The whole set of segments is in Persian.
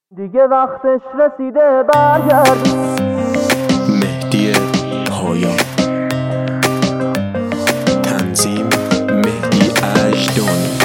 دیگه وقتش رسیده برگردی. مهدی پایان، تنظیم مهدی اژدانی.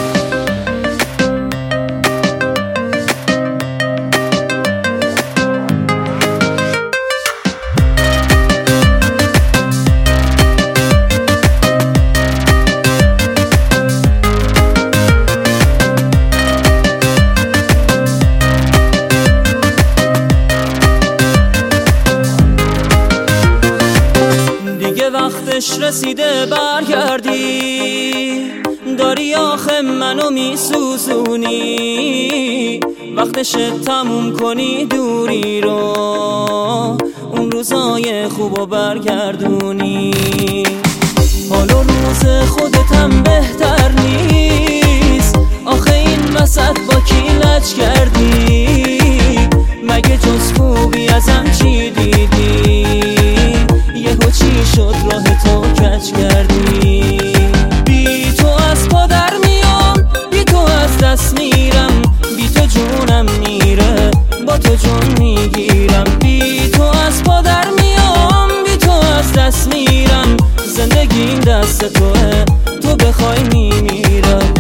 وقتش رسیده برگردی، داری آخه منو میسوزونی. وقتش تموم کنی دوری رو، اون روزای خوبو برگردونی. حالا روز خودتم بهتر نیست، آخه این وسط با کی لج کردی؟ مگه جز خوبی ازم چی دیدی؟ یهو چی شد راه تو کج کردی؟ بی تو از پا در میام، بی تو از دست میرم، بی تو جونم میره، با تو جون میگیرم. بی تو از پا در میام، بی تو از دست میرم، زندگیم دست توه، تو بخوای میمیرم.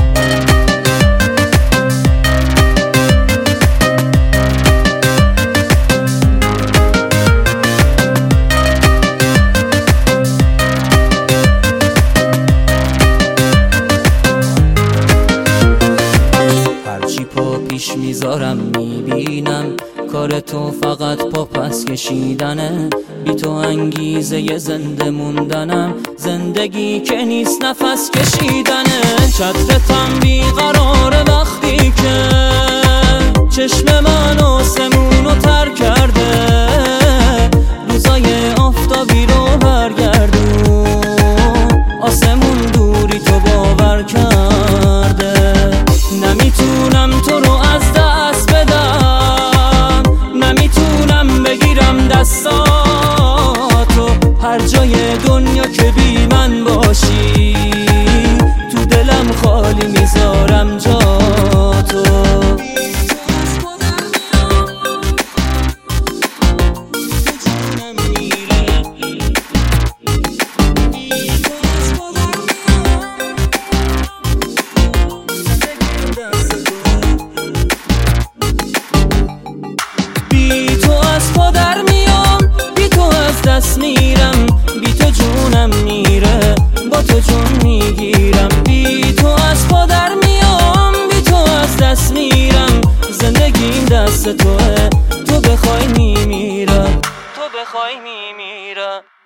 پیش میذارم میبینم کار تو فقط پا پس کشیدنه. بی تو انگیزه زنده موندنم، زندگی که نیست نفس کشیدنه. چترتم بیقراره وقتی که چشم من آسمونو تر کرده. روزای آفتابی رو برگردون، آسمون دوری تو باور کرده. نمیتونم تو رو از دست بدم، نمیتونم بگیرم دستاتو. هر جای دنیا که بی من باشی، تو دلم خالی میذارم جا تو. دست میرم، بی تو جونم میره، با تو جون میگیرم. بی تو از پا در میام، بی تو از دست میرم، زندگیم دست توه، تو بخوای میمیرم، تو بخوای میمیرم.